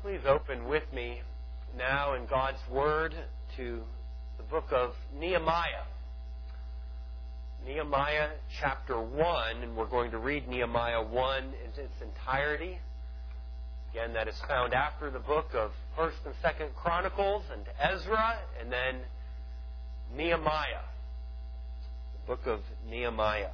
Please open with me now in God's Word to the book of Nehemiah. Nehemiah chapter 1, and we're going to read Nehemiah 1 in its entirety. Again, that is found after the book of 1st and 2nd Chronicles and Ezra, and then Nehemiah, the book of Nehemiah.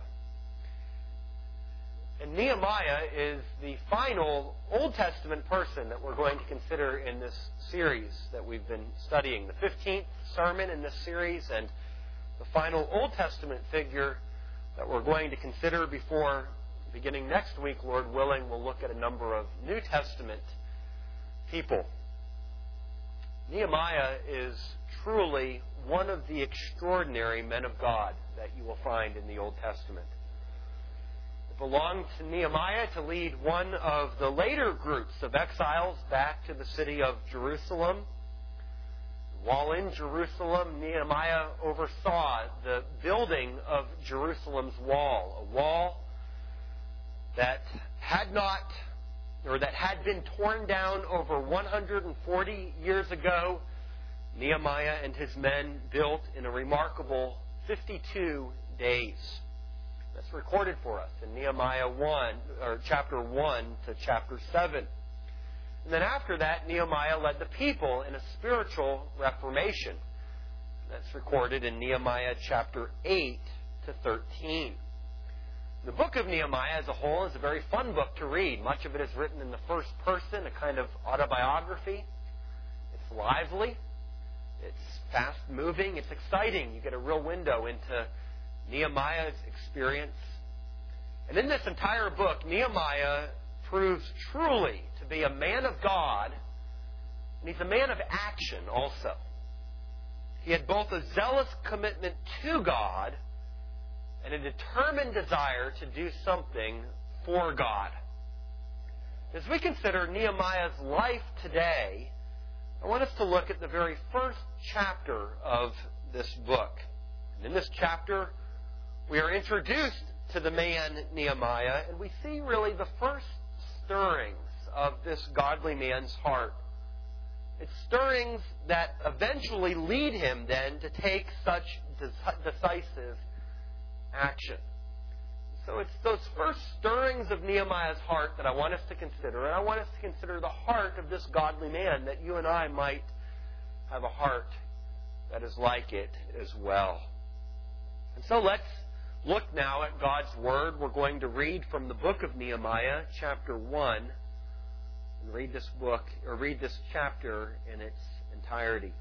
And Nehemiah is the final Old Testament person that we're going to consider in this series that we've been studying. The 15th sermon in this series and the final Old Testament figure that we're going to consider before beginning next week, Lord willing, we'll look at a number of New Testament people. Nehemiah is truly one of the extraordinary men of God that you will find in the Old Testament. Belonged to Nehemiah to lead one of the later groups of exiles back to the city of Jerusalem. While in Jerusalem, Nehemiah oversaw the building of Jerusalem's wall, a wall that had been torn down over 140 years ago. Nehemiah and his men built in a remarkable 52 days. That's recorded for us in Nehemiah 1, or chapter 1 to chapter 7. And then after that, Nehemiah led the people in a spiritual reformation. That's recorded in Nehemiah chapter 8 to 13. The book of Nehemiah as a whole is a very fun book to read. Much of it is written in the first person, a kind of autobiography. It's lively. It's fast-moving. It's exciting. You get a real window into Nehemiah's experience. And in this entire book, Nehemiah proves truly to be a man of God, and he's a man of action also. He had both a zealous commitment to God and a determined desire to do something for God. As we consider Nehemiah's life today, I want us to look at the very first chapter of this book. And in this chapter, we are introduced to the man Nehemiah, and we see really the first stirrings of this godly man's heart. It's stirrings that eventually lead him then to take such decisive action. So it's those first stirrings of Nehemiah's heart that I want us to consider, and I want us to consider the heart of this godly man, that you and I might have a heart that is like it as well. And so let's look now at God's Word. We're going to read from the book of Nehemiah, chapter 1, and read this chapter in its entirety.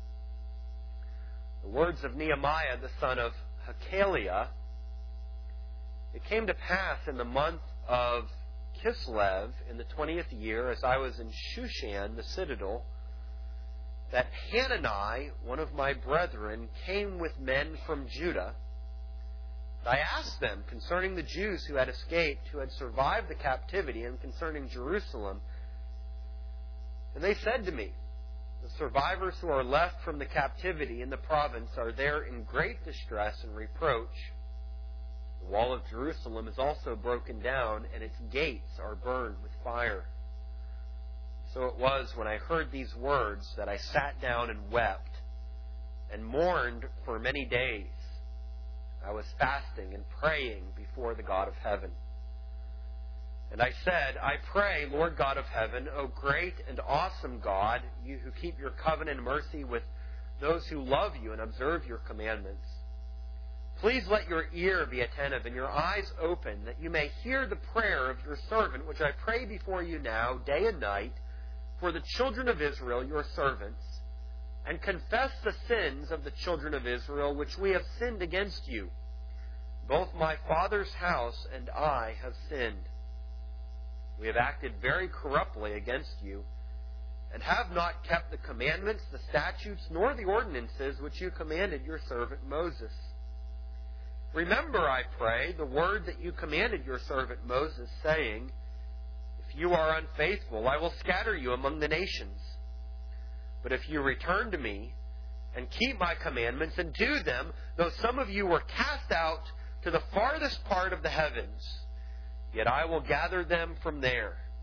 The words of Nehemiah, the son of Hakaliah. It came to pass in the month of Kislev, in the 20th year, as I was in Shushan, the citadel, that Hanani, one of my brethren, came with men from Judah. I asked them concerning the Jews who had escaped, who had survived the captivity, and concerning Jerusalem. And they said to me, the survivors who are left from the captivity in the province are there in great distress and reproach. The wall of Jerusalem is also broken down, and its gates are burned with fire. So it was when I heard these words that I sat down and wept and mourned for many days. I was fasting and praying before the God of heaven. And I said, I pray, Lord God of heaven, O great and awesome God, you who keep your covenant and mercy with those who love you and observe your commandments. Please let your ear be attentive and your eyes open, that you may hear the prayer of your servant, which I pray before you now, day and night, for the children of Israel, your servants, and confess the sins of the children of Israel, which we have sinned against you. Both my father's house and I have sinned. We have acted very corruptly against you, and have not kept the commandments, the statutes, nor the ordinances which you commanded your servant Moses. Remember, I pray, the word that you commanded your servant Moses, saying, if you are unfaithful, I will scatter you among the nations. But if you return to me and keep my commandments and do them, though some of you were cast out to the farthest part of the heavens, yet I will gather them from there.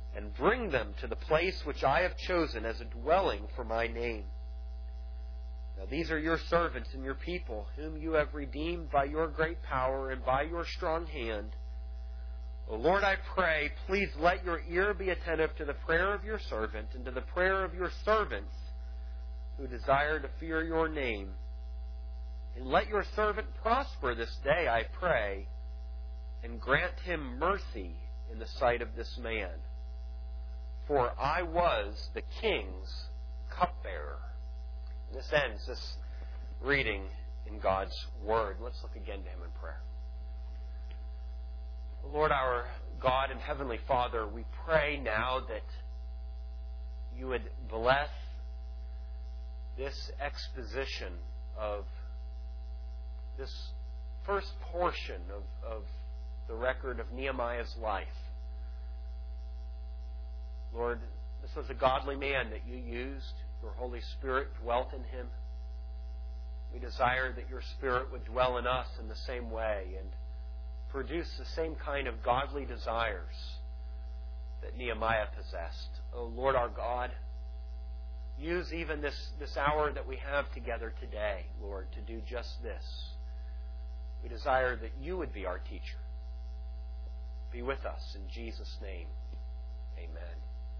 and bring them to the place which I have chosen as a dwelling for my name. Now these are your servants and your people, whom you have redeemed by your great power and by your strong hand. O Lord, I pray, please let your ear be attentive to the prayer of your servant and to the prayer of your servants who desire to fear your name. And let your servant prosper this day, I pray, and grant him mercy in the sight of this man. For I was the king's cupbearer. This ends this reading in God's Word. Let's look again to him in prayer. Lord, our God and Heavenly Father, we pray now that you would bless this exposition of this first portion of the record of Nehemiah's life. Lord, this was a godly man that you used. Your Holy Spirit dwelt in him. We desire that your Spirit would dwell in us in the same way and produce the same kind of godly desires that Nehemiah possessed. Oh, Lord our God, use even this hour that we have together today, Lord, to do just this. We desire that you would be our teacher. Be with us in Jesus' name. Amen.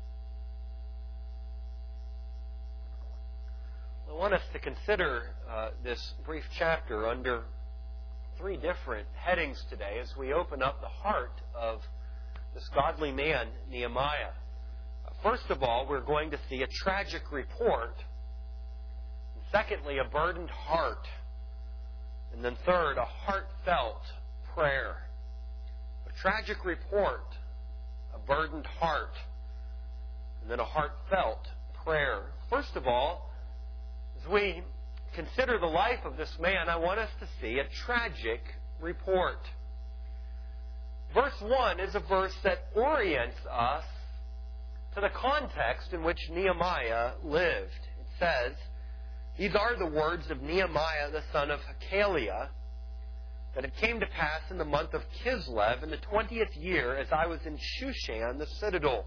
I want us to consider this brief chapter under three different headings today as we open up the heart of this godly man, Nehemiah. First of all, we're going to see a tragic report. And secondly, a burdened heart. And then third, a heartfelt prayer. A tragic report, a burdened heart, and then a heartfelt prayer. First of all, as we consider the life of this man, I want us to see a tragic report. Verse 1 is a verse that orients us to the context in which Nehemiah lived. It says, "These are the words of Nehemiah the son of Hachaliah, that it came to pass in the month of Kislev in the 20th year, as I was in Shushan the citadel."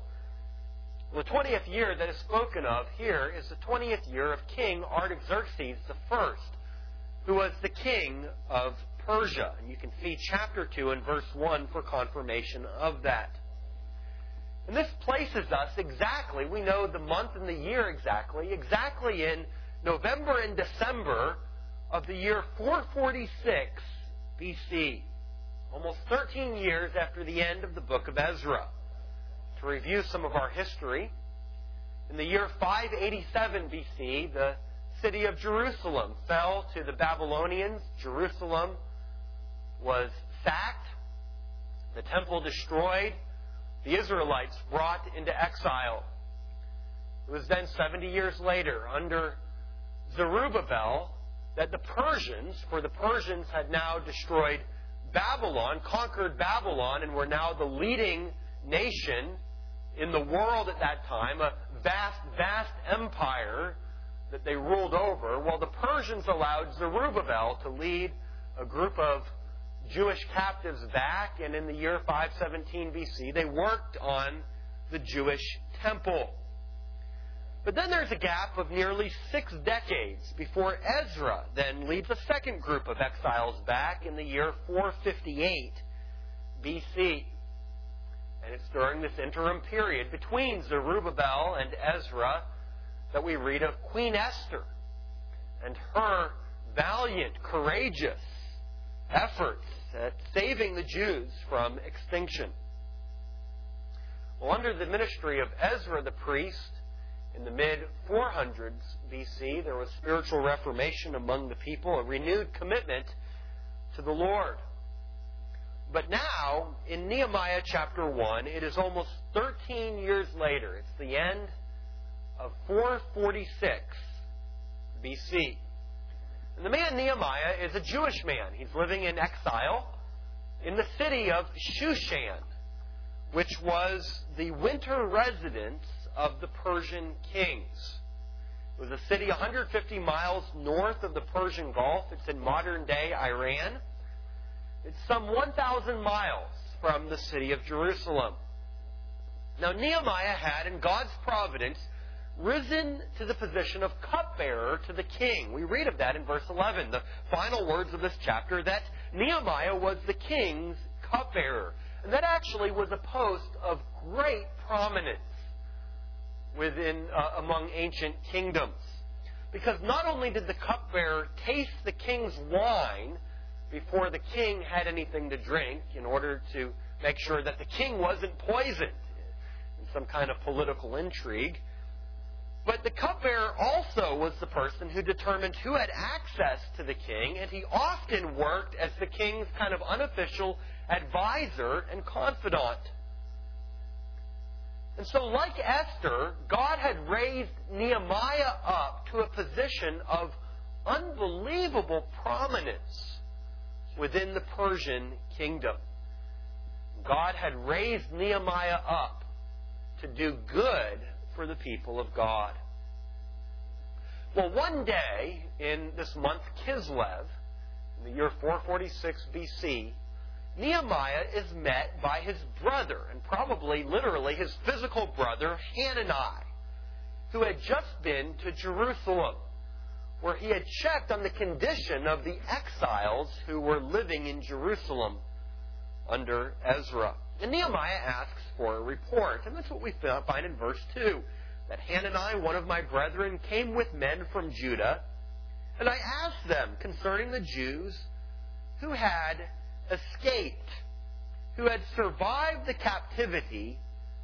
The 20th year that is spoken of here is the 20th year of King Artaxerxes I, who was the king of Persia. And you can see chapter 2 and verse 1 for confirmation of that. And this places us exactly, we know the month and the year exactly in November and December of the year 446 BC. Almost 13 years after the end of the book of Ezra. To review some of our history, in the year 587 BC, the city of Jerusalem fell to the Babylonians. Jerusalem was sacked, the temple destroyed, the Israelites brought into exile. It was then 70 years later, under Zerubbabel, that the Persians, for the Persians had now destroyed Babylon, conquered Babylon, and were now the leading nation in the world at that time, a vast empire that they ruled over. Well, the Persians allowed Zerubbabel to lead a group of Jewish captives back, and in the year 517 BC, they worked on the Jewish temple. But then there's a gap of nearly 6 decades before Ezra then leads a second group of exiles back in the year 458 BC. And it's during this interim period between Zerubbabel and Ezra that we read of Queen Esther and her valiant, courageous efforts at saving the Jews from extinction. Well, under the ministry of Ezra the priest, in the mid-400s BC, there was spiritual reformation among the people, a renewed commitment to the Lord. But now, in Nehemiah chapter 1, it is almost 13 years later. It's the end of 446 BC. And the man Nehemiah is a Jewish man. He's living in exile in the city of Shushan, which was the winter residence of the Persian kings. It was a city 150 miles north of the Persian Gulf. It's in modern-day Iran. It's some 1,000 miles from the city of Jerusalem. Now, Nehemiah had, in God's providence, risen to the position of cupbearer to the king. We read of that in verse 11, the final words of this chapter, that Nehemiah was the king's cupbearer. And that actually was a post of great prominence among ancient kingdoms. Because not only did the cupbearer taste the king's wine before the king had anything to drink in order to make sure that the king wasn't poisoned in some kind of political intrigue, but the cupbearer also was the person who determined who had access to the king, and he often worked as the king's kind of unofficial advisor and confidant. And so, like Esther, God had raised Nehemiah up to a position of unbelievable prominence within the Persian kingdom. God had raised Nehemiah up to do good for the people of God. Well, one day in this month Kislev, in the year 446 BC, Nehemiah is met by his brother, and probably literally his physical brother, Hanani, who had just been to Jerusalem, where he had checked on the condition of the exiles who were living in Jerusalem under Ezra. And Nehemiah asks for a report, and that's what we find in verse 2, that Hanani, one of my brethren, came with men from Judah, and I asked them concerning the Jews who had escaped, who had survived the captivity,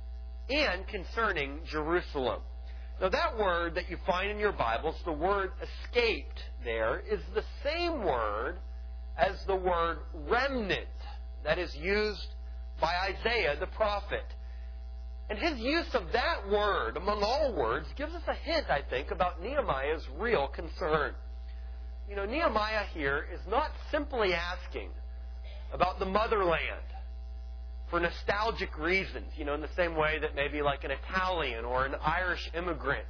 and concerning Jerusalem. Now that word that you find in your Bibles, the word escaped there, is the same word as the word remnant that is used by Isaiah the prophet. And his use of that word, among all words, gives us a hint, I think, about Nehemiah's real concern. You know, Nehemiah here is not simply asking about the motherland for nostalgic reasons, in the same way that maybe like an Italian or an Irish immigrant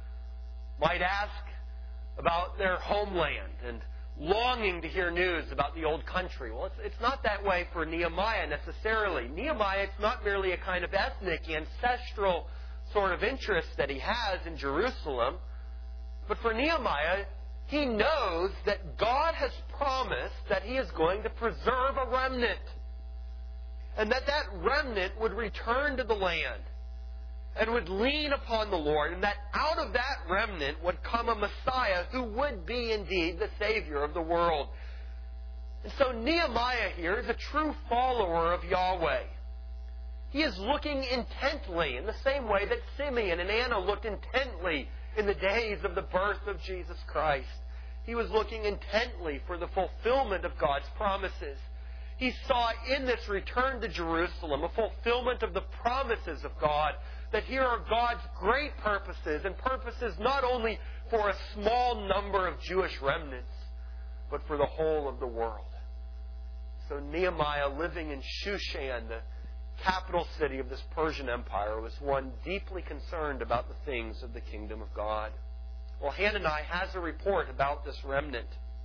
might ask about their homeland and longing to hear news about the old country. Well, it's not that way for Nehemiah necessarily. Nehemiah, it's not merely a kind of ethnic, ancestral sort of interest that he has in Jerusalem, but for Nehemiah, he knows that God has promised that He is going to preserve a remnant, and that remnant would return to the land and would lean upon the Lord, and that out of that remnant would come a Messiah who would be indeed the Savior of the world. And so Nehemiah here is a true follower of Yahweh. He is looking intently in the same way that Simeon and Anna looked intently in the days of the birth of Jesus Christ. He was looking intently for the fulfillment of God's promises. He saw in this return to Jerusalem a fulfillment of the promises of God, that here are God's great purposes, and purposes not only for a small number of Jewish remnants, but for the whole of the world. So Nehemiah, living in Shushan, the capital city of this Persian Empire, was one deeply concerned about the things of the kingdom of God. Well, Hanani has a report about this remnant.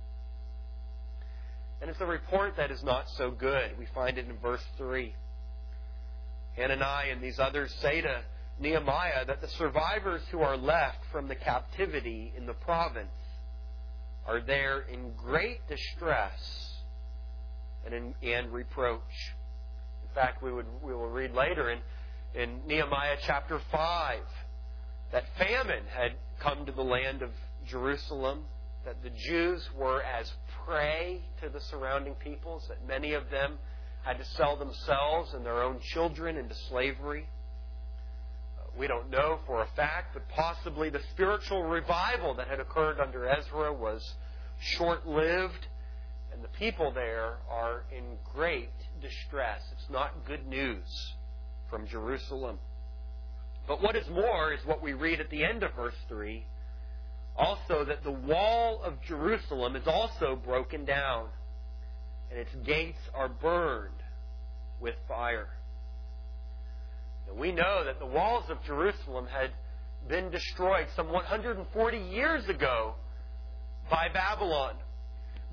And it's a report that is not so good. We find it in verse 3. Hanani and these others say to Nehemiah that the survivors who are left from the captivity in the province are there in great distress and reproach. In fact, we will read later in Nehemiah chapter 5 that famine had come to the land of Jerusalem, that the Jews were as prey to the surrounding peoples, that many of them had to sell themselves and their own children into slavery. We don't know for a fact, but possibly the spiritual revival that had occurred under Ezra was short-lived, and the people there are in great distress. It's not good news from Jerusalem. But what is more is what we read at the end of verse 3, also that the wall of Jerusalem is also broken down, and its gates are burned with fire. Now, we know that the walls of Jerusalem had been destroyed some 140 years ago by Babylon.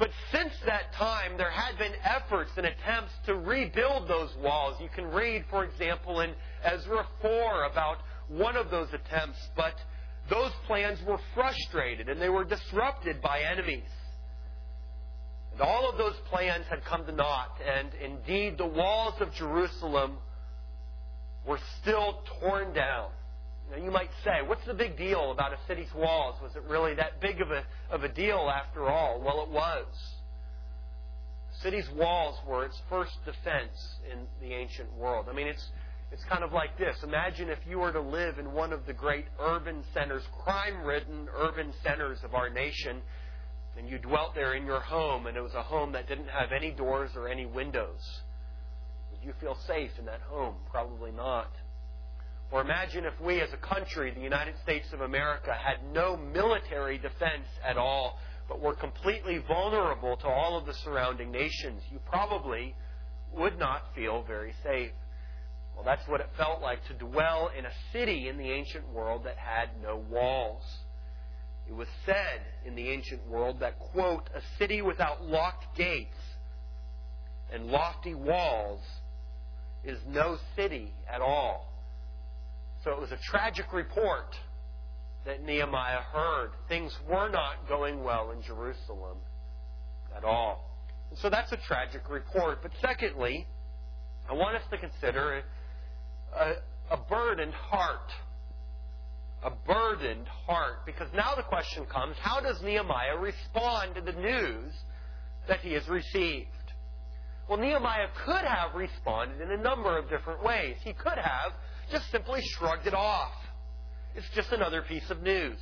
But since that time, there had been efforts and attempts to rebuild those walls. You can read, for example, in Ezra 4 about one of those attempts, but those plans were frustrated and they were disrupted by enemies. And all of those plans had come to naught, and indeed the walls of Jerusalem were still torn down. Now, you might say, what's the big deal about a city's walls? Was it really that big of a deal after all? Well, it was. The city's walls were its first defense in the ancient world. I mean, it's kind of like this. Imagine if you were to live in one of the great urban centers, crime-ridden urban centers of our nation, and you dwelt there in your home, and it was a home that didn't have any doors or any windows. Would you feel safe in that home? Probably not. Or imagine if we as a country, the United States of America, had no military defense at all, but were completely vulnerable to all of the surrounding nations. You probably would not feel very safe. Well, that's what it felt like to dwell in a city in the ancient world that had no walls. It was said in the ancient world that, quote, a city without locked gates and lofty walls is no city at all. So it was a tragic report that Nehemiah heard. Things were not going well in Jerusalem at all. And so that's a tragic report. But secondly, I want us to consider a burdened heart. A burdened heart. Because now the question comes, how does Nehemiah respond to the news that he has received? Well, Nehemiah could have responded in a number of different ways. He could have just simply shrugged it off. It's just another piece of news.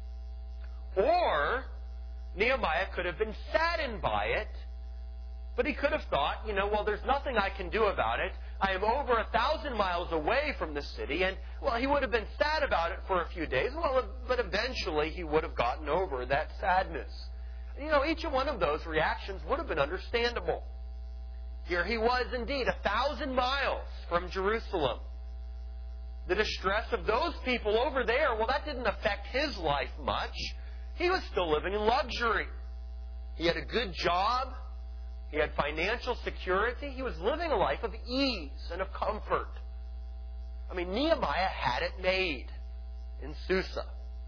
Or Nehemiah could have been saddened by it, but he could have thought, well, there's nothing I can do about it. I am over 1,000 miles away from the city, and, well, he would have been sad about it for a few days, but eventually he would have gotten over that sadness. Each one of those reactions would have been understandable. Here he was indeed 1,000 miles from Jerusalem. The distress of those people over there, well, that didn't affect his life much. He was still living in luxury. He had a good job. He had financial security. He was living a life of ease and of comfort. I mean, Nehemiah had it made in Susa.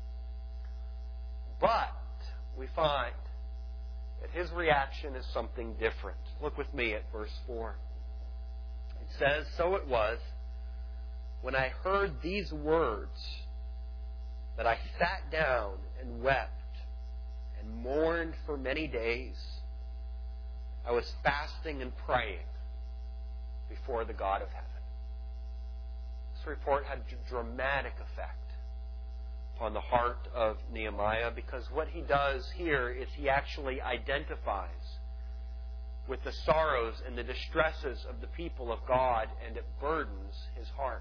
But we find that his reaction is something different. Look with me at verse 4. It says, so it was, when I heard these words, that I sat down and wept and mourned for many days. I was fasting and praying before the God of heaven. This report had a dramatic effect upon the heart of Nehemiah, because what he does here is he actually identifies with the sorrows and the distresses of the people of God, and it burdens his heart.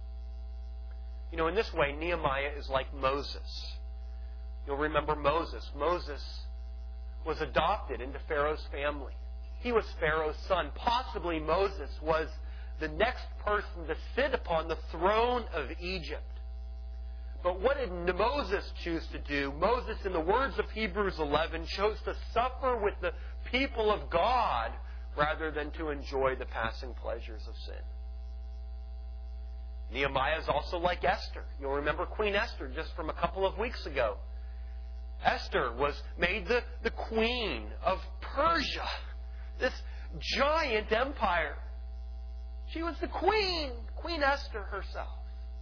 In this way, Nehemiah is like Moses. You'll remember Moses. Moses was adopted into Pharaoh's family. He was Pharaoh's son. Possibly Moses was the next person to sit upon the throne of Egypt. But what did Moses choose to do? Moses, in the words of Hebrews 11, chose to suffer with the people of God rather than to enjoy the passing pleasures of sin. Nehemiah is also like Esther. You'll remember Queen Esther just from a couple of weeks ago. Esther was made the queen of Persia, this giant empire. She was the queen, Queen Esther herself.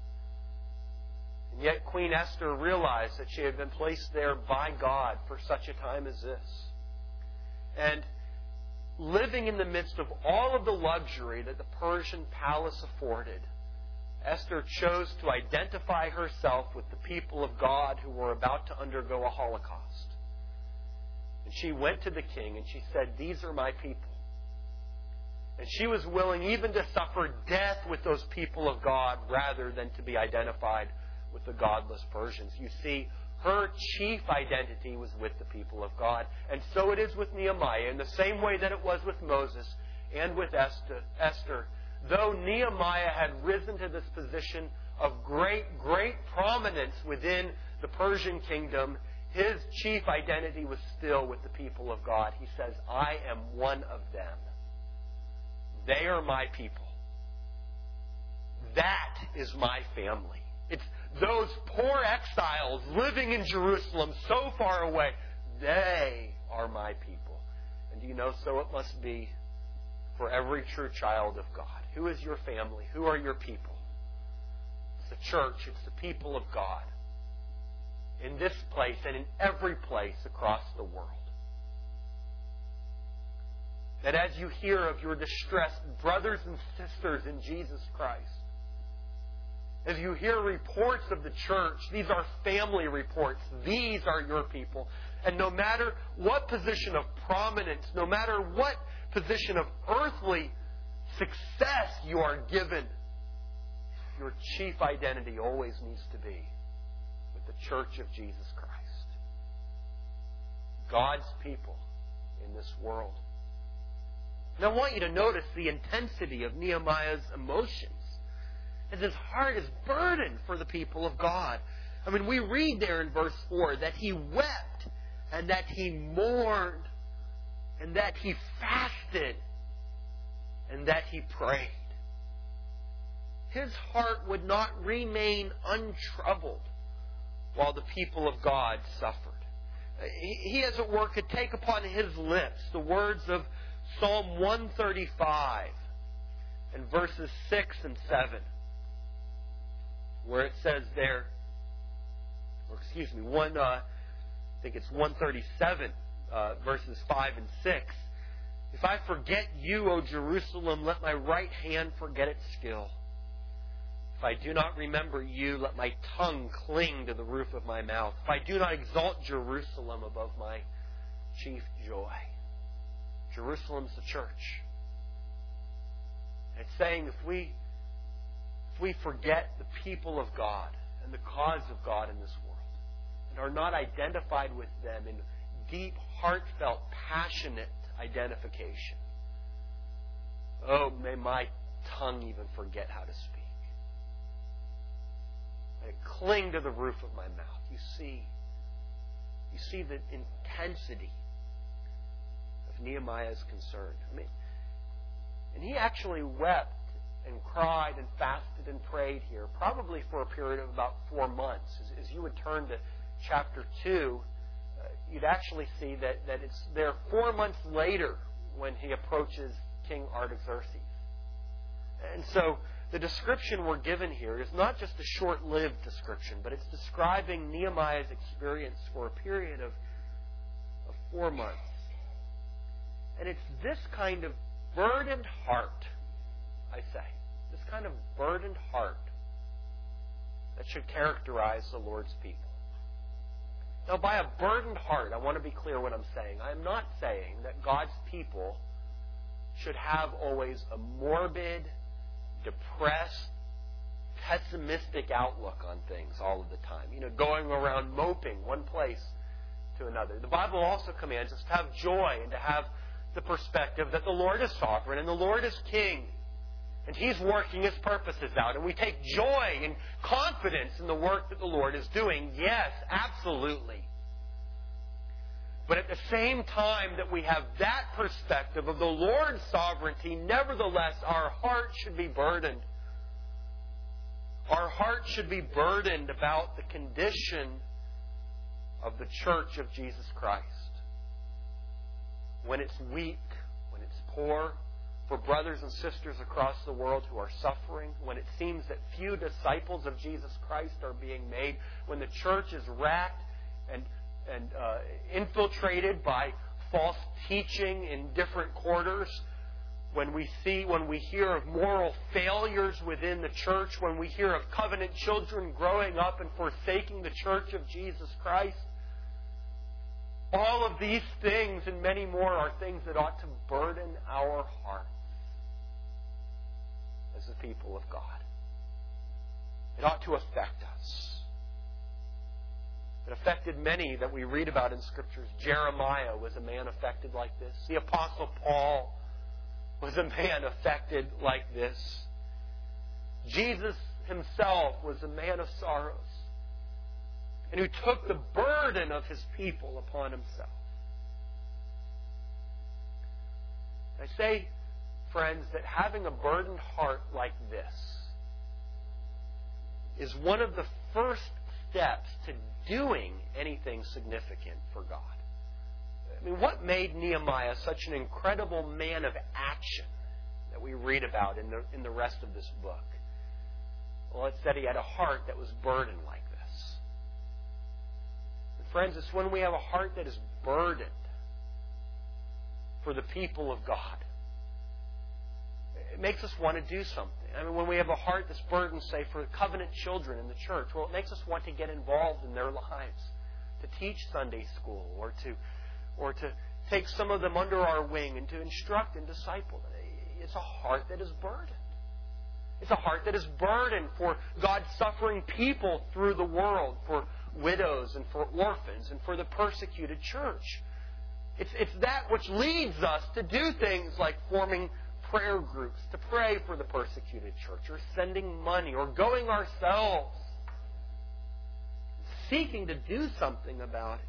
And yet Queen Esther realized that she had been placed there by God for such a time as this. And living in the midst of all of the luxury that the Persian palace afforded, Esther chose to identify herself with the people of God who were about to undergo a Holocaust. And she went to the king and she said, these are my people. And she was willing even to suffer death with those people of God rather than to be identified with the godless Persians. You see, her chief identity was with the people of God. And so it is with Nehemiah, in the same way that it was with Moses and with Esther. Though Nehemiah had risen to this position of great prominence within the Persian kingdom, his chief identity was still with the people of God. He says, I am one of them. They are my people. That is my family. It's those poor exiles living in Jerusalem so far away. They are my people. And do you know, so it must be for every true child of God. Who is your family? Who are your people? It's the church. It's the people of God. In this place and in every place across the world. That as you hear of your distressed brothers and sisters in Jesus Christ, as you hear reports of the church, these are family reports. These are your people. And no matter what position of prominence, no matter what position of earthly success you are given, your chief identity always needs to be with the church of Jesus Christ. God's people in this world. And I want you to notice the intensity of Nehemiah's emotions, as his heart is burdened for the people of God. I mean, we read there in verse 4 that he wept and that he mourned and that he fasted and that he prayed. His heart would not remain untroubled while the people of God suffered. He, as it were, could take upon his lips the words of Psalm 135 and verses 6 and 7, where it says there, I think it's 137, verses 5 and 6. If I forget you, O Jerusalem, let my right hand forget its skill. If I do not remember you, let my tongue cling to the roof of my mouth. If I do not exalt Jerusalem above my chief joy. Jerusalem's the church. It's saying if we forget the people of God and the cause of God in this world and are not identified with them in deep, heartfelt, passionate identification, oh, may my tongue even forget how to speak. May it cling to the roof of my mouth. You see the intensity of Nehemiah's concern. I mean, and he actually wept and cried and fasted and prayed here, probably for a period of about 4 months. As you would turn to chapter 2, you'd actually see that it's there 4 months later when he approaches King Artaxerxes. And so the description we're given here is not just a short-lived description, but it's describing Nehemiah's experience for a period of 4 months. And it's this kind of burdened heart, I say, this kind of burdened heart that should characterize the Lord's people. Now, by a burdened heart, I want to be clear what I'm saying. I'm not saying that God's people should have always a morbid, depressed, pessimistic outlook on things all of the time. Going around moping one place to another. The Bible also commands us to have joy and to have the perspective that the Lord is sovereign and the Lord is king. And He's working His purposes out. And we take joy and confidence in the work that the Lord is doing. Yes, absolutely. But at the same time that we have that perspective of the Lord's sovereignty, nevertheless, our heart should be burdened. Our heart should be burdened about the condition of the church of Jesus Christ. When it's weak, when it's poor, for brothers and sisters across the world who are suffering, when it seems that few disciples of Jesus Christ are being made, when the church is racked and infiltrated by false teaching in different quarters, when we hear of moral failures within the church, when we hear of covenant children growing up and forsaking the church of Jesus Christ, all of these things and many more are things that ought to burden our hearts as the people of God. It ought to affect us. It affected many that we read about in Scriptures. Jeremiah was a man affected like this. The Apostle Paul was a man affected like this. Jesus Himself was a man of sorrows. and who took the burden of His people upon Himself. I say, friends, that having a burdened heart like this is one of the first steps to doing anything significant for God. I mean, what made Nehemiah such an incredible man of action that we read about in the rest of this book? Well, it's that he had a heart that was burdened like this. And friends, it's when we have a heart that is burdened for the people of God. It makes us want to do something. I mean, when we have a heart that's burdened, say, for covenant children in the church, well, it makes us want to get involved in their lives, to teach Sunday school, or to take some of them under our wing and to instruct and disciple. It's a heart that is burdened. It's a heart that is burdened for God's suffering people through the world, for widows and for orphans and for the persecuted church. It's that which leads us to do things like forming prayer groups, to pray for the persecuted church, or sending money, or going ourselves, seeking to do something about it.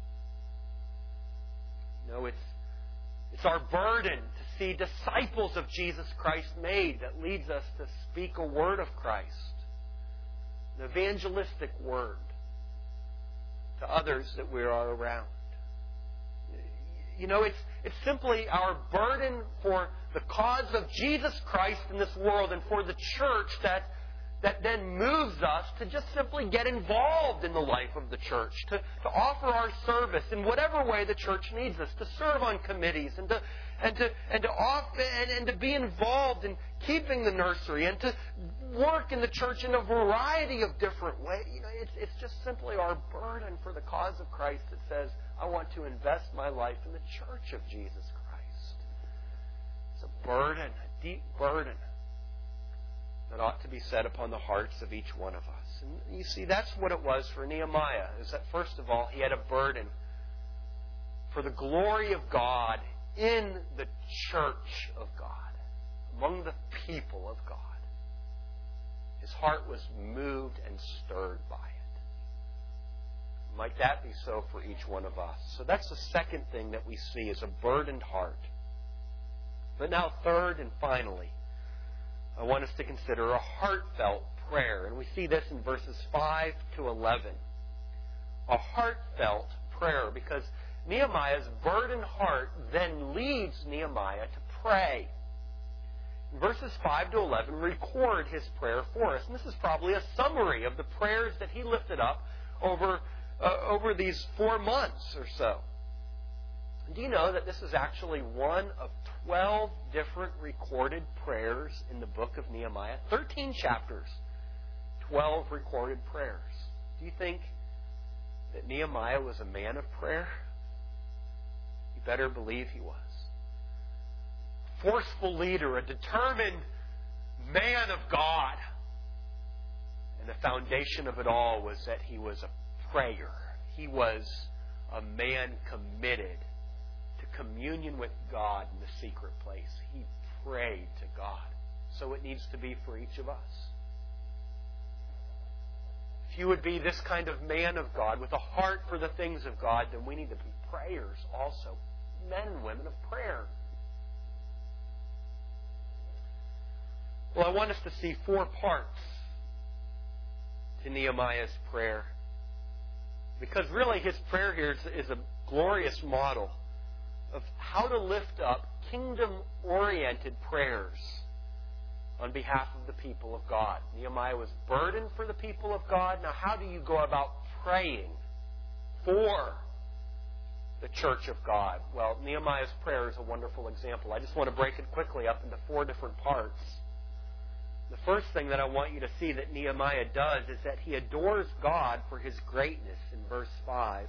No, it's our burden to see disciples of Jesus Christ made that leads us to speak a word of Christ, an evangelistic word to others that we are around. You know, it's simply our burden for the cause of Jesus Christ in this world and for the church that then moves us to just simply get involved in the life of the church, to offer our service in whatever way the church needs us, to serve on committees and to be involved in keeping the nursery and to work in the church in a variety of different ways. You know, it's just simply our burden for the cause of Christ that says, I want to invest my life in the church of Jesus Christ. It's a burden, a deep burden that ought to be set upon the hearts of each one of us. And you see, that's what it was for Nehemiah, is that first of all, he had a burden for the glory of God in the church of God, among the people of God. His heart was moved and stirred by it. Might that be so for each one of us? So that's the second thing that we see, is a burdened heart. But now third and finally, I want us to consider a heartfelt prayer. And we see this in verses 5 to 11. A heartfelt prayer, because Nehemiah's burdened heart then leads Nehemiah to pray. Verses 5 to 11 record his prayer for us. And this is probably a summary of the prayers that he lifted up over these 4 months or so. Do you know that this is actually one of 12 different recorded prayers in the book of Nehemiah? 13 chapters, 12 recorded prayers. Do you think that Nehemiah was a man of prayer? You better believe he was. A forceful leader, a determined man of God. And the foundation of it all was that he was a prayer. He was a man committed to communion with God in the secret place. He prayed to God. So it needs to be for each of us. If you would be this kind of man of God with a heart for the things of God, then we need to be prayers also. Men and women of prayer. Well, I want us to see 4 parts to Nehemiah's prayer. Because really his prayer here is a glorious model of how to lift up kingdom-oriented prayers on behalf of the people of God. Nehemiah was burdened for the people of God. Now, how do you go about praying for the church of God? Well, Nehemiah's prayer is a wonderful example. I just want to break it quickly up into 4 different parts. The first thing that I want you to see that Nehemiah does is that he adores God for His greatness in verse 5.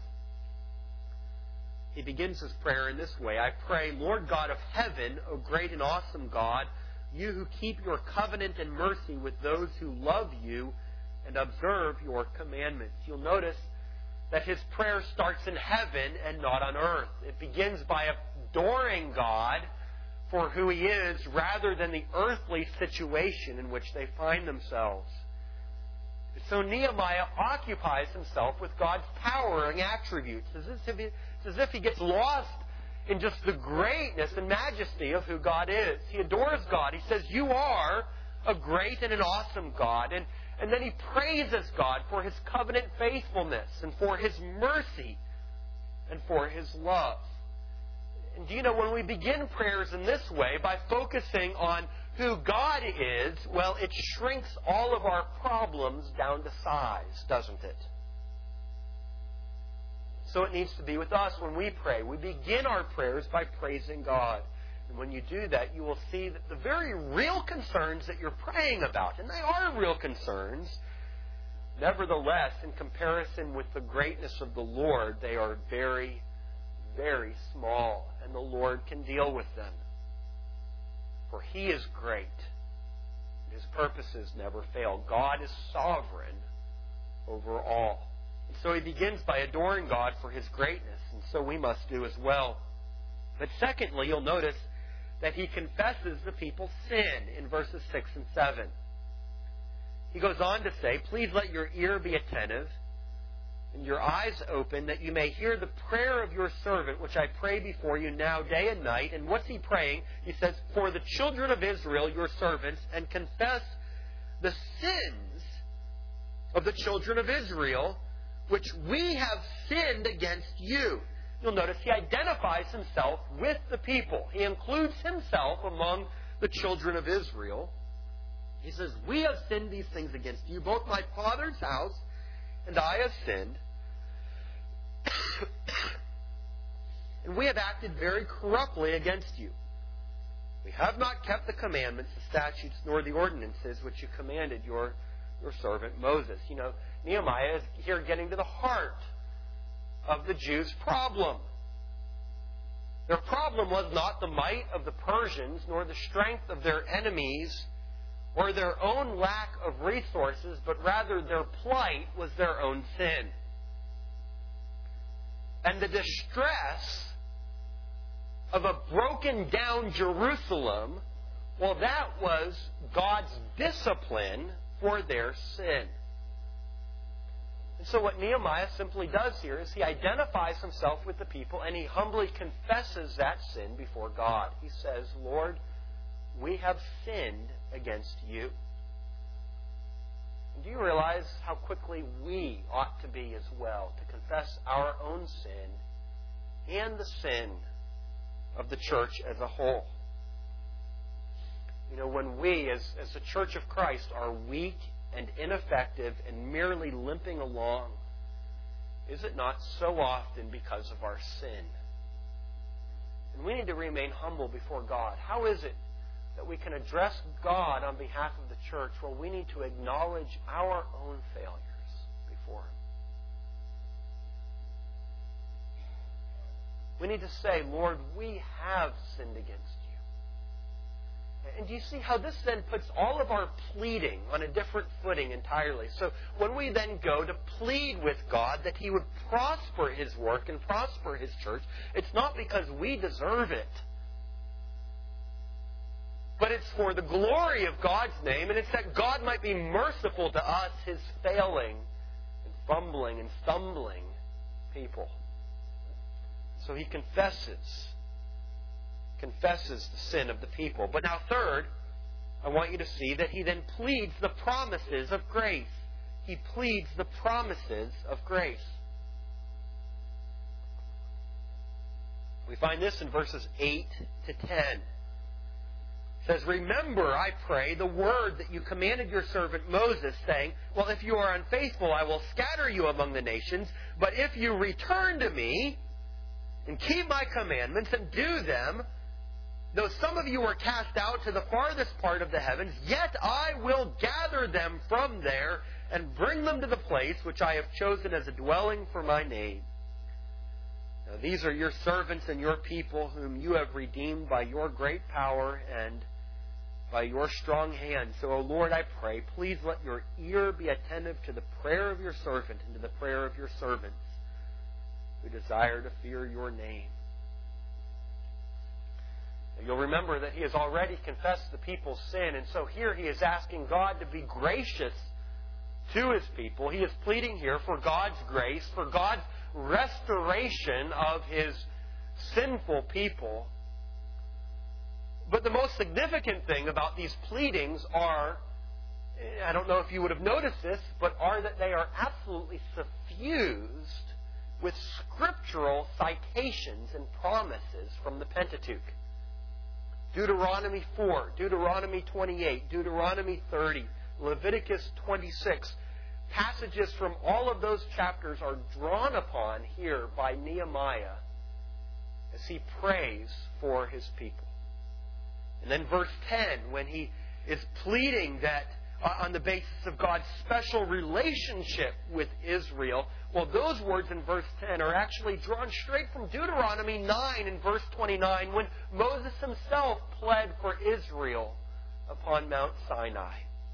He begins his prayer in this way. I pray, Lord God of heaven, O great and awesome God, you who keep your covenant and mercy with those who love you and observe your commandments. You'll notice that his prayer starts in heaven and not on earth. It begins by adoring God for who He is rather than the earthly situation in which they find themselves. So Nehemiah occupies himself with God's towering attributes. It's as if he gets lost in just the greatness and majesty of who God is. He adores God. He says, "You are a great and an awesome God." And then he praises God for His covenant faithfulness and for His mercy and for His love. And do you know, when we begin prayers in this way, by focusing on who God is, well, it shrinks all of our problems down to size, doesn't it? So it needs to be with us when we pray. We begin our prayers by praising God. And when you do that, you will see that the very real concerns that you're praying about, and they are real concerns, nevertheless, in comparison with the greatness of the Lord, they are very, very small, and the Lord can deal with them. For He is great. His purposes never fail. God is sovereign over all. And so he begins by adoring God for His greatness, and so we must do as well. But secondly, you'll notice that he confesses the people's sin in verses 6 and 7. He goes on to say, "Please let your ear be attentive and your eyes open, that you may hear the prayer of your servant, which I pray before you now day and night." And what's he praying? He says, "For the children of Israel, your servants, and confess the sins of the children of Israel, which we have sinned against you." You'll notice he identifies himself with the people. He includes himself among the children of Israel. He says, "We have sinned these things against you. Both my father's house and I have sinned. And we have acted very corruptly against you. We have not kept the commandments, the statutes, nor the ordinances which you commanded your servant Moses." You know, Nehemiah is here getting to the heart of the Jews' problem. Their problem was not the might of the Persians, nor the strength of their enemies, or their own lack of resources, but rather their plight was their own sin. And the distress of a broken down Jerusalem, well, that was God's discipline for their sin. And so what Nehemiah simply does here is he identifies himself with the people and he humbly confesses that sin before God. He says, "Lord, we have sinned against you." And do you realize how quickly we ought to be as well to confess our own sin and the sin of the church as a whole? You know, when we, as the Church of Christ, are weak and ineffective and merely limping along, is it not so often because of our sin? And we need to remain humble before God. How is it that we can address God on behalf of the church? Well, we need to acknowledge our own failures before Him. We need to say, "Lord, we have sinned against you." And do you see how this then puts all of our pleading on a different footing entirely? So when we then go to plead with God that He would prosper His work and prosper His church, it's not because we deserve it, but it's for the glory of God's name, and it's that God might be merciful to us, His failing and fumbling and stumbling people. So he confesses the sin of the people. But now third, I want you to see that he then pleads the promises of grace. He pleads the promises of grace. We find this in verses 8 to 10. It says, "Remember, I pray, the word that you commanded your servant Moses, saying, well, if you are unfaithful, I will scatter you among the nations. But if you return to me and keep my commandments and do them, though some of you are cast out to the farthest part of the heavens, yet I will gather them from there and bring them to the place which I have chosen as a dwelling for my name. Now, these are your servants and your people whom you have redeemed by your great power and by your strong hand. So, O Lord, I pray, please let your ear be attentive to the prayer of your servant and to the prayer of your servants who desire to fear your name." You'll remember that he has already confessed the people's sin, and so here he is asking God to be gracious to His people. He is pleading here for God's grace, for God's restoration of His sinful people. But the most significant thing about these pleadings are, I don't know if you would have noticed this, but are that they are absolutely suffused with scriptural citations and promises from the Pentateuch. Deuteronomy 4, Deuteronomy 28, Deuteronomy 30, Leviticus 26. Passages from all of those chapters are drawn upon here by Nehemiah as he prays for his people. And then verse 10, when he is pleading that on the basis of God's special relationship with Israel, well, those words in verse 10 are actually drawn straight from Deuteronomy 9 in verse 29, when Moses himself pled for Israel upon Mount Sinai.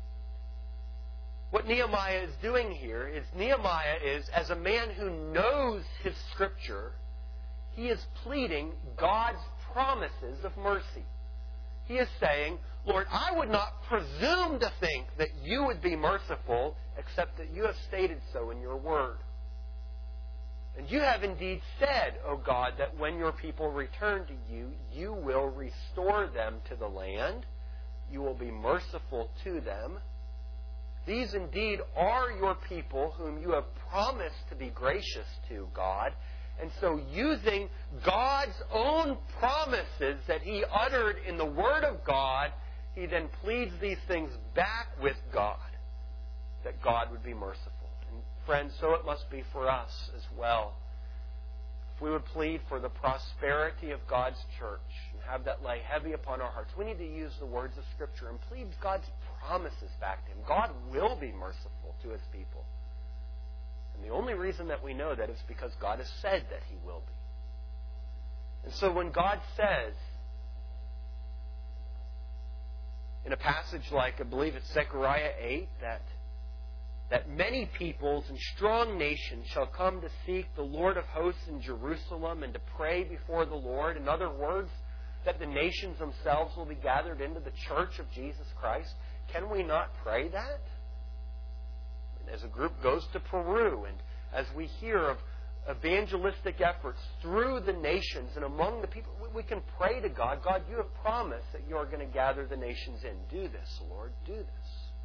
What Nehemiah is doing here is, Nehemiah is, as a man who knows his Scripture, he is pleading God's promises of mercy. He is saying, Lord, I would not presume to think that you would be merciful, except that you have stated so in your word. And you have indeed said, O God, that when your people return to you, you will restore them to the land. You will be merciful to them. These indeed are your people whom you have promised to be gracious to, God. And so using God's own promises that He uttered in the Word of God, He then pleads these things back with God, that God would be merciful. And friends, so it must be for us as well. If we would plead for the prosperity of God's church and have that lay heavy upon our hearts, we need to use the words of Scripture and plead God's promises back to Him. God will be merciful to His people. And the only reason that we know that is because God has said that He will be. And so when God says, in a passage like, I believe it's Zechariah 8, that many peoples and strong nations shall come to seek the Lord of hosts in Jerusalem and to pray before the Lord. In other words, that the nations themselves will be gathered into the church of Jesus Christ. Can we not pray that? As a group goes to Peru, and as we hear of evangelistic efforts through the nations and among the people, we can pray to God, God, you have promised that you are going to gather the nations in. Do this, Lord, do this.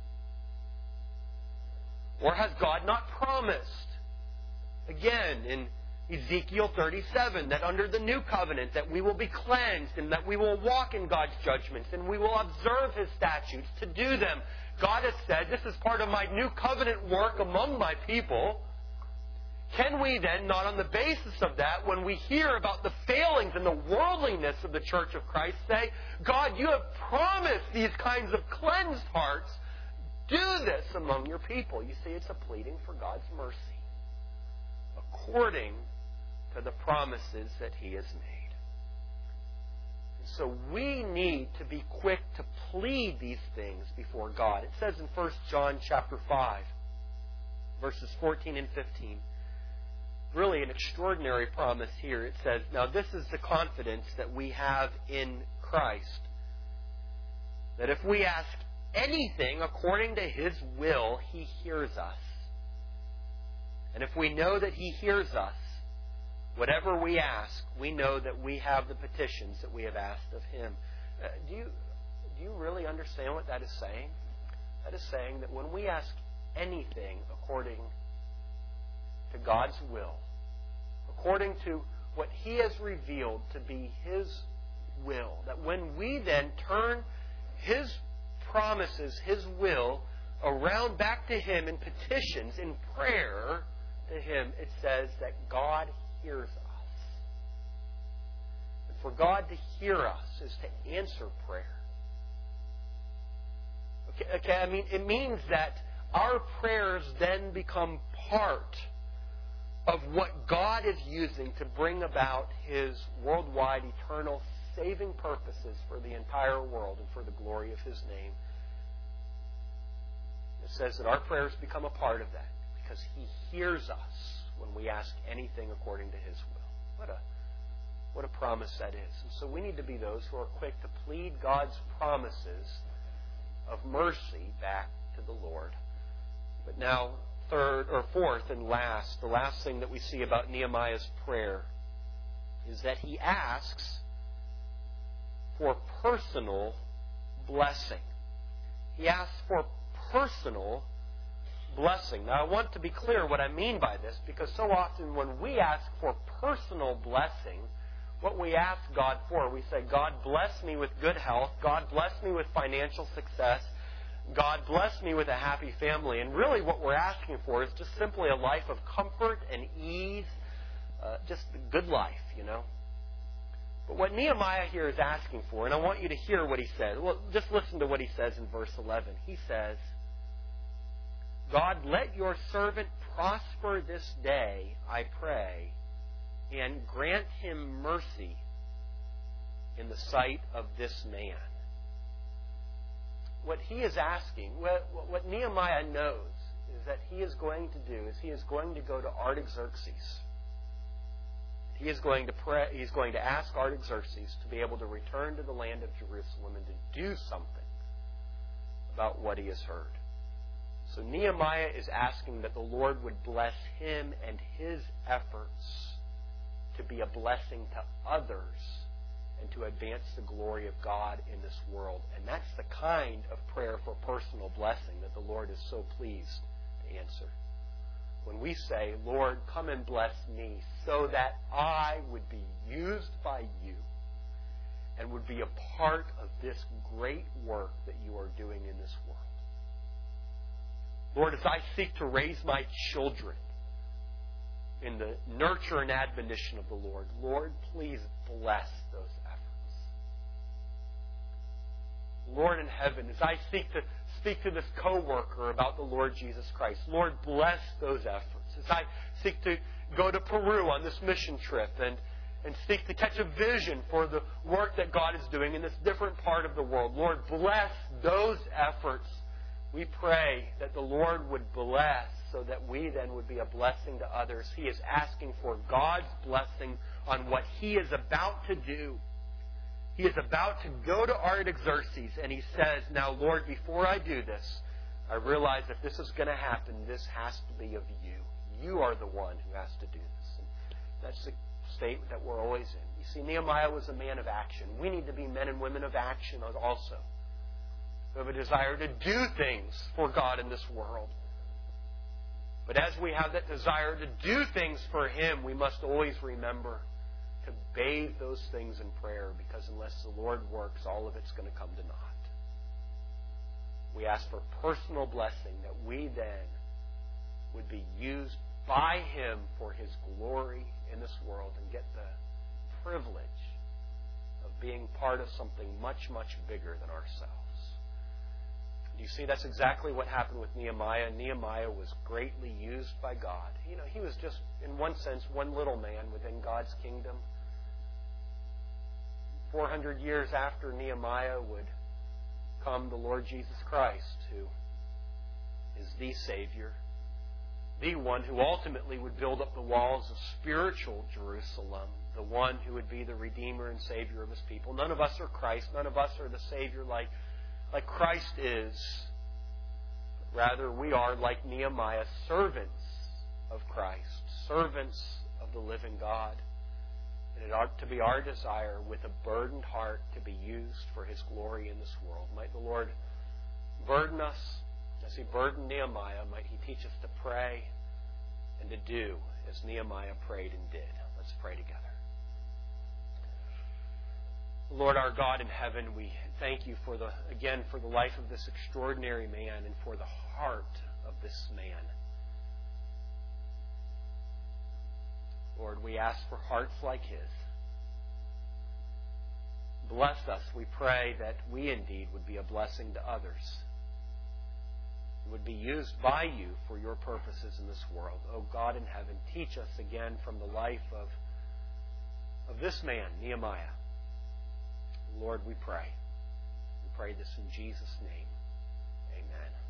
Or has God not promised, again, in Ezekiel 37, that under the new covenant that we will be cleansed and that we will walk in God's judgments and we will observe His statutes to do them. God has said, this is part of my new covenant work among my people. Can we then, not on the basis of that, when we hear about the failings and the worldliness of the Church of Christ, say, God, you have promised these kinds of cleansed hearts. Do this among your people. You see, it's a pleading for God's mercy, according to the promises that He has made. So we need to be quick to plead these things before God. It says in 1 John chapter 5, verses 14 and 15, really an extraordinary promise here. It says, now this is the confidence that we have in Christ, that if we ask anything according to His will, He hears us. And if we know that He hears us, whatever we ask, we know that we have the petitions that we have asked of Him. Do you really understand what that is saying? That is saying that when we ask anything according to God's will, according to what He has revealed to be His will, that when we then turn His promises, His will, around back to Him in petitions, in prayer to Him, it says that God hears us. And for God to hear us is to answer prayer. Okay, I mean, it means that our prayers then become part of what God is using to bring about His worldwide, eternal, saving purposes for the entire world and for the glory of His name. It says that our prayers become a part of that because He hears us when we ask anything according to His will. What a promise that is. And so we need to be those who are quick to plead God's promises of mercy back to the Lord. But now, fourth and last, the last thing that we see about Nehemiah's prayer is that he asks for personal blessing. He asks for personal blessing. Now, I want to be clear what I mean by this, because so often when we ask for personal blessing, what we ask God for, we say, God bless me with good health, God bless me with financial success, God bless me with a happy family. And really what we're asking for is just simply a life of comfort and ease, just a good life, you know. But what Nehemiah here is asking for, and I want you to hear what he says. Well, just listen to what he says in verse 11. He says, God, let your servant prosper this day, I pray, and grant him mercy in the sight of this man. What he is asking, what Nehemiah knows, is that he is going to do is he is going to go to Artaxerxes. He is going to pray. He's going to ask Artaxerxes to be able to return to the land of Jerusalem and to do something about what he has heard. So Nehemiah is asking that the Lord would bless him and his efforts to be a blessing to others and to advance the glory of God in this world. And that's the kind of prayer for personal blessing that the Lord is so pleased to answer. When we say, Lord, come and bless me so that I would be used by you and would be a part of this great work that you are doing in this world. Lord, as I seek to raise my children in the nurture and admonition of the Lord, Lord, please bless those efforts. Lord in heaven, as I seek to speak to this coworker about the Lord Jesus Christ, Lord, bless those efforts. As I seek to go to Peru on this mission trip and seek to catch a vision for the work that God is doing in this different part of the world, Lord, bless those efforts. We pray that the Lord would bless so that we then would be a blessing to others. He is asking for God's blessing on what he is about to do. He is about to go to Artaxerxes, and he says, now, Lord, before I do this, I realize if this is going to happen, this has to be of you. You are the one who has to do this. And that's the state that we're always in. You see, Nehemiah was a man of action. We need to be men and women of action also. We have a desire to do things for God in this world. But as we have that desire to do things for him, we must always remember to bathe those things in prayer, because unless the Lord works, all of it's going to come to naught. We ask for personal blessing, that we then would be used by him for his glory in this world and get the privilege of being part of something much, much bigger than ourselves. Do you see, that's exactly what happened with Nehemiah. Nehemiah was greatly used by God. You know, he was just, in one sense, one little man within God's kingdom. 400 years after Nehemiah would come the Lord Jesus Christ, who is the Savior, the one who ultimately would build up the walls of spiritual Jerusalem, the one who would be the Redeemer and Savior of his people. None of us are Christ. None of us are the Savior like Christ is. Rather, we are, like Nehemiah, servants of Christ, servants of the living God. And it ought to be our desire, with a burdened heart, to be used for his glory in this world. Might the Lord burden us as he burdened Nehemiah. Might he teach us to pray and to do as Nehemiah prayed and did. Let's pray together. Lord, our God in heaven, we thank you for the life of this extraordinary man and for the heart of this man. Lord, we ask for hearts like his. Bless us, we pray, that we indeed would be a blessing to others, would be used by you for your purposes in this world. Oh God in heaven, teach us again from the life of this man, Nehemiah. Lord, we pray. We pray this in Jesus' name. Amen.